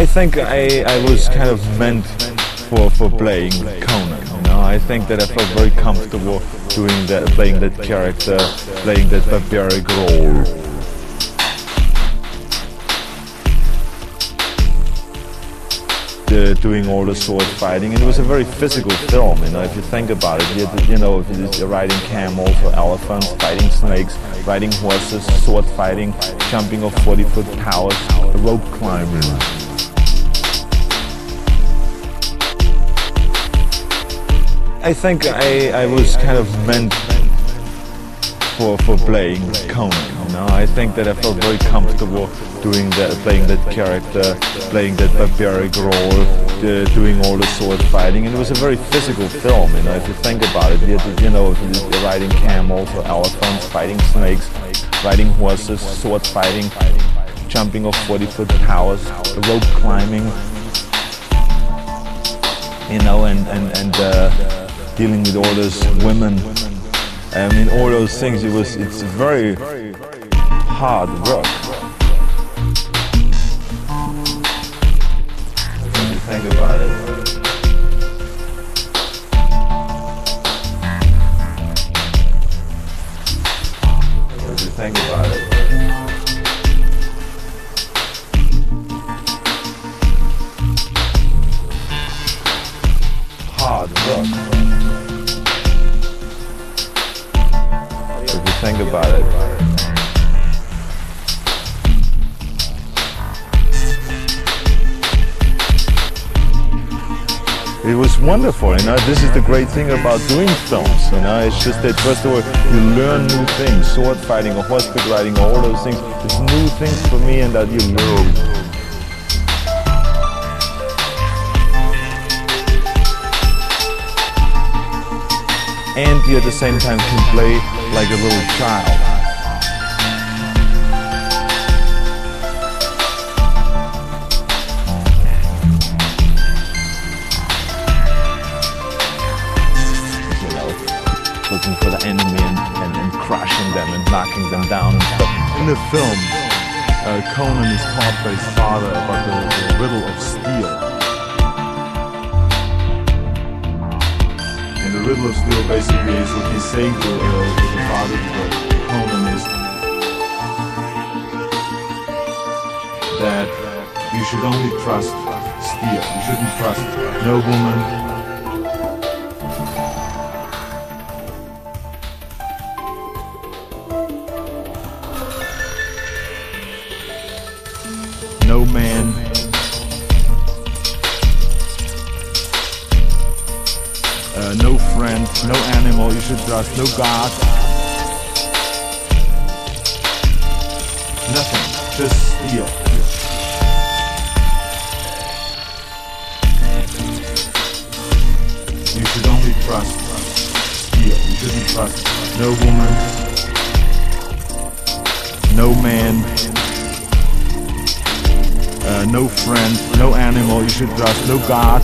think I was kind of meant for playing Conan. You know, I think that I felt very comfortable doing that, playing that character, playing that barbaric role. Doing all the sword fighting, and it was a very physical film. You know, if you think about it, you know, you're riding camels or elephants, fighting snakes, riding horses, sword fighting, jumping off 40-foot towers, rope climbing. I think I was kind of meant for playing Conan. You know, I think that I felt very comfortable doing that, playing that character, playing that barbaric role, doing all the sword fighting, and it was a very physical film. You know, if you think about it, you know, you're riding camels or elephants, fighting snakes, riding horses, sword fighting, jumping off 40-foot towers, rope climbing. You know, and dealing with all those women. I mean, all those things. It's very hard work. When you think about it. When you think about it. Hard work. If you think about it. It was wonderful, you know. This is the great thing about doing films, you know. It's just that first of all, you learn new things, sword fighting or horseback riding, all those things. It's new things for me, and that you learn. And you at the same time can play like a little child. You know, looking for the enemy and crushing them and knocking them down and stuff. In the film, Conan is taught by his father about the riddle of steel. And the riddle of steel basically is what he's saying to the father of Conan is that you should only trust steel. You shouldn't trust no woman. No man. No friend, no animal you should trust, no God. Nothing, just steel. You should only trust steel. You shouldn't trust no woman, no man, no friend, no animal you should trust, no God.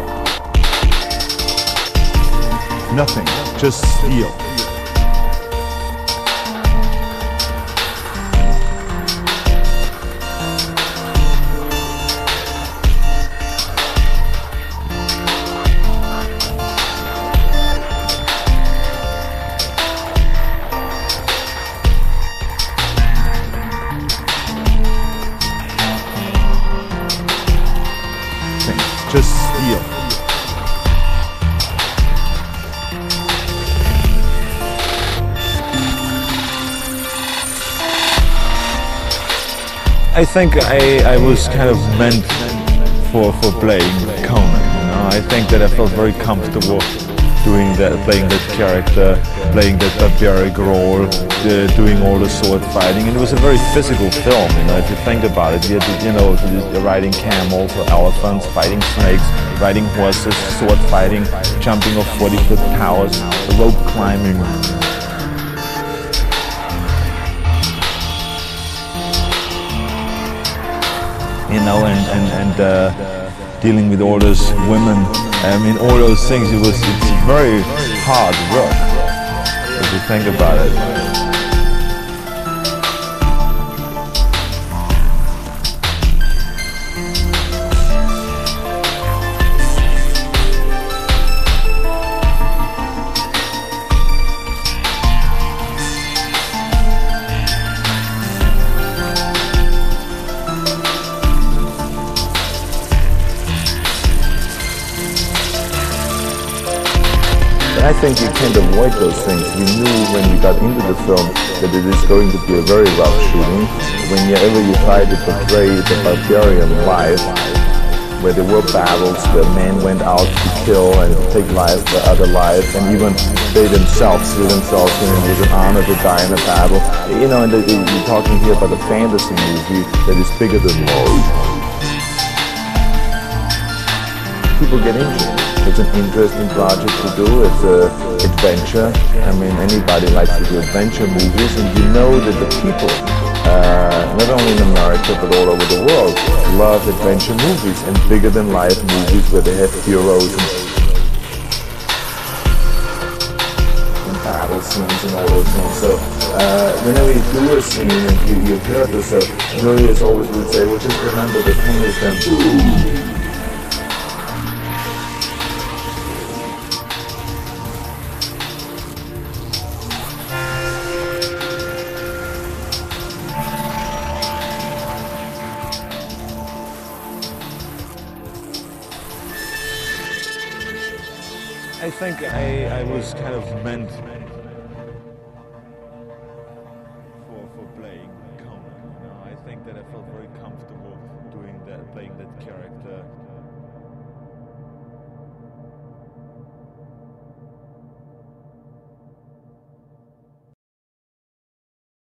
Nothing, just steel. Just steel. I think I was kind of meant for playing Conan. You know, I think that I felt very comfortable doing that, playing that character, playing that barbaric role, doing all the sword fighting, and it was a very physical film. You know, if you think about it, you know, you're riding camels or elephants, fighting snakes, riding horses, sword fighting, jumping off 40-foot towers, rope climbing. You know, and dealing with all those women. I mean, all those things. It's very hard work if you think about it. I think you can't avoid those things. We knew when we got into the film that it is going to be a very rough shooting. Whenever you try to portray the barbarian life, where there were battles, where men went out to kill and take life for other lives, and even they themselves threw themselves in. It was an honor to die in a battle. You know, and you're talking here about a fantasy movie that is bigger than life. People get into it. It's an interesting project to do. It's an adventure. I mean, anybody likes to do adventure movies, and you know that the people, not only in America but all over the world, love adventure movies and bigger than life movies where they have heroes and battle scenes and all those things. So whenever you do a scene and you hear this, so Julius always would say, well, just remember the pain is done. I think I was kind of meant for playing Conan. You know, I think that I felt very comfortable doing that, playing that character.